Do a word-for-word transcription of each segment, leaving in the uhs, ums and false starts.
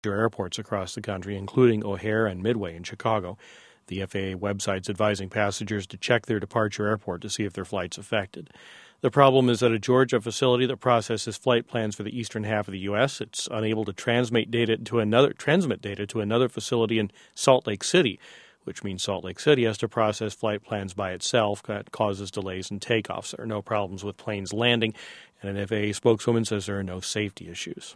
airports across the country, including O'Hare and Midway in Chicago. The F A A website's advising passengers to check their departure airport to see if their flight's affected. The problem is that a Georgia facility that processes flight plans for the eastern half of the U S, it's unable to transmit data to another transmit data to another facility in Salt Lake City, which means Salt Lake City has to process flight plans by itself. That causes delays in takeoffs. There are no problems with planes landing, and an F A A spokeswoman says there are no safety issues.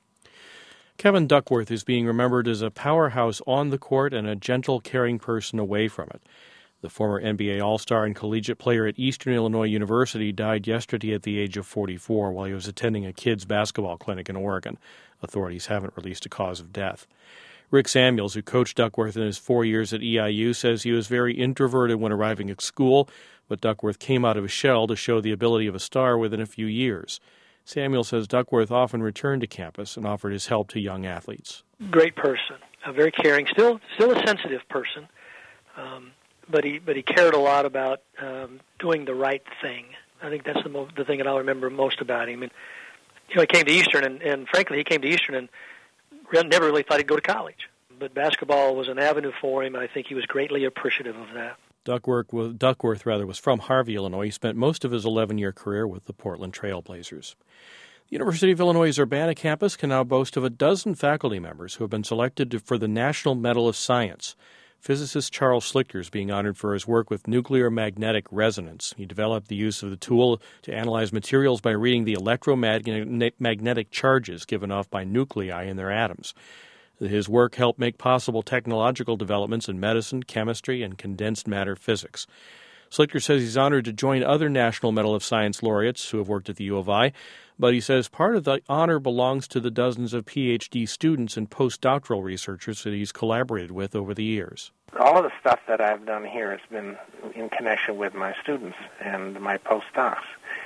Kevin Duckworth is being remembered as a powerhouse on the court and a gentle, caring person away from it. The former N B A All-Star and collegiate player at Eastern Illinois University died yesterday at the age of forty-four while he was attending a kids' basketball clinic in Oregon. Authorities haven't released a cause of death. Rick Samuels, who coached Duckworth in his four years at E I U, says he was very introverted when arriving at school, but Duckworth came out of his shell to show the ability of a star within a few years. Samuel says Duckworth often returned to campus and offered his help to young athletes. Great person, a very caring, still still a sensitive person, um, but he but he cared a lot about um, doing the right thing. I think that's the mo- the thing that I'll remember most about him. And you know, he came to Eastern, and, and frankly, he came to Eastern and never really thought he'd go to college. But basketball was an avenue for him, and I think he was greatly appreciative of that. Duckworth, Duckworth rather, was from Harvey, Illinois. He spent most of his eleven-year career with the Portland Trail Blazers. The University of Illinois' Urbana campus can now boast of a dozen faculty members who have been selected for the National Medal of Science. Physicist Charles Schlichter is being honored for his work with nuclear magnetic resonance. He developed the use of the tool to analyze materials by reading the electromagnetic charges given off by nuclei in their atoms. His work helped make possible technological developments in medicine, chemistry, and condensed matter physics. Schlichter says he's honored to join other National Medal of Science laureates who have worked at the U of I, but he says part of the honor belongs to the dozens of P H D students and postdoctoral researchers that he's collaborated with over the years. All of the stuff that I've done here has been in connection with my students and my postdocs,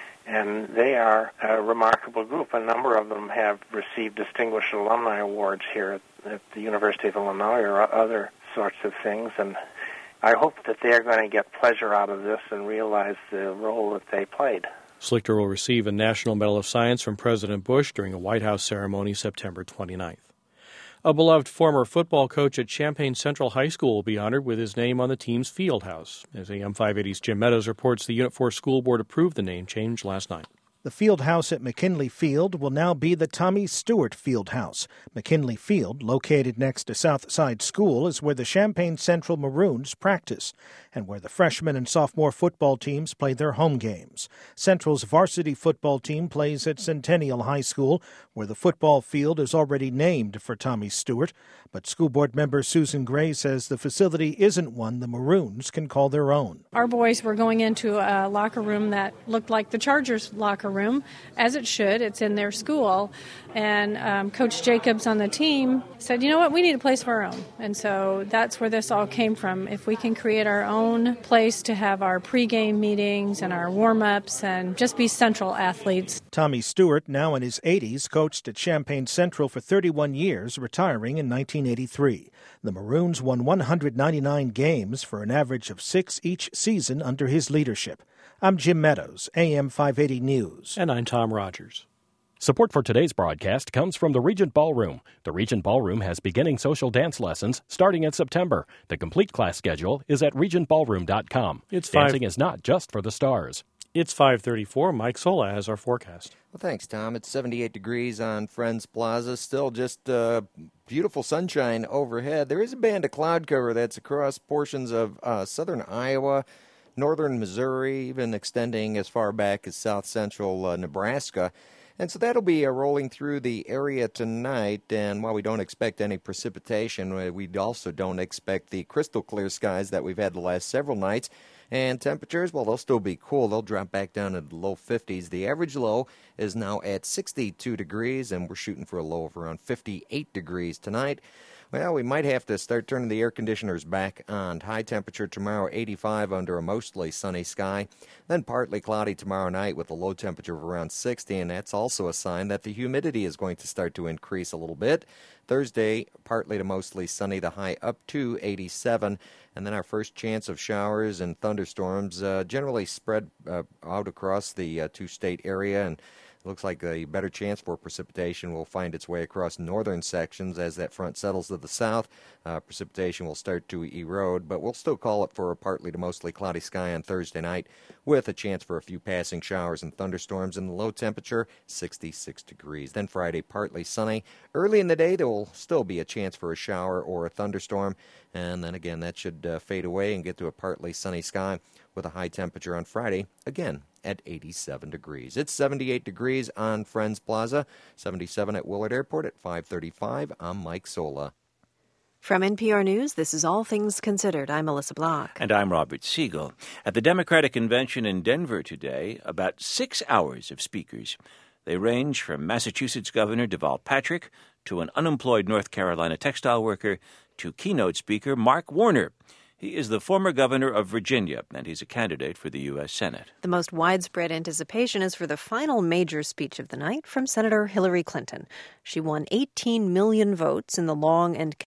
and they are a remarkable group. A number of them have received distinguished alumni awards here at, at the University of Illinois or other sorts of things, and I hope that they're going to get pleasure out of this and realize the role that they played. Schlichter will receive a National Medal of Science from President Bush during a White House ceremony September twenty-ninth. A beloved former football coach at Champaign Central High School will be honored with his name on the team's field house. As A M five eighty's Jim Meadows reports, the Unit four School Board approved the name change last night. The field house at McKinley Field will now be the Tommy Stewart Field House. McKinley Field, located next to Southside School, is where the Champaign Central Maroons practice and where the freshman and sophomore football teams play their home games. Central's varsity football team plays at Centennial High School, where the football field is already named for Tommy Stewart. But school board member Susan Gray says the facility isn't one the Maroons can call their own. Our boys were going into a locker room that looked like the Chargers locker room, as it should. It's in their school. And um, Coach Jacobs on the team said, you know what, we need a place of our own. And so that's where this all came from. If we can create our own place to have our pregame meetings and our warm-ups and just be Central athletes. Tommy Stewart, now in his eighties, coached at Champaign Central for thirty-one years, retiring in nineteen eighty-three. The Maroons won one hundred ninety-nine games for an average of six each season under his leadership. I'm Jim Meadows, A M five eighty News. And I'm Tom Rogers. Support for today's broadcast comes from the Regent Ballroom. The Regent Ballroom has beginning social dance lessons starting in September. The complete class schedule is at regent ballroom dot com. It's Dancing five... is not just for the stars. It's five thirty-four. Mike Sola has our forecast. Well, thanks, Tom. It's seventy-eight degrees on Friends Plaza. Still just uh, beautiful sunshine overhead. There is a band of cloud cover that's across portions of uh, southern Iowa, northern Missouri, even extending as far back as south central uh, Nebraska. And so that'll be uh, rolling through the area tonight, and while we don't expect any precipitation, we also don't expect the crystal clear skies that we've had the last several nights. And temperatures, well, they'll still be cool. They'll drop back down to the low fifties. The average low is now at sixty-two degrees, and we're shooting for a low of around fifty-eight degrees tonight. Well, we might have to start turning the air conditioners back on. High temperature tomorrow, eighty-five under a mostly sunny sky. Then partly cloudy tomorrow night with a low temperature of around sixty, and that's also a sign that the humidity is going to start to increase a little bit. Thursday, partly to mostly sunny, the high up to eighty-seven. And then our first chance of showers and thunderstorms uh, generally spread uh, out across the uh, two-state area, and Looks like a better chance for precipitation will find its way across northern sections as that front settles to the south. Uh, precipitation will start to erode, but we'll still call it for a partly to mostly cloudy sky on Thursday night with a chance for a few passing showers and thunderstorms, and the low temperature, sixty-six degrees. Then Friday, partly sunny. Early in the day, there will still be a chance for a shower or a thunderstorm, and then again, that should uh, fade away and get to a partly sunny sky with a high temperature on Friday, again at eighty-seven degrees. It's seventy-eight degrees on Friends Plaza, seventy-seven at Willard Airport at five thirty-five. I'm Mike Sola. From N P R News, this is All Things Considered. I'm Melissa Block. And I'm Robert Siegel. At the Democratic Convention in Denver today, about six hours of speakers. They range from Massachusetts Governor Deval Patrick to an unemployed North Carolina textile worker to keynote speaker Mark Warner. He is the former governor of Virginia, and he's a candidate for the U S Senate. The most widespread anticipation is for the final major speech of the night from Senator Hillary Clinton. She won eighteen million votes in the long and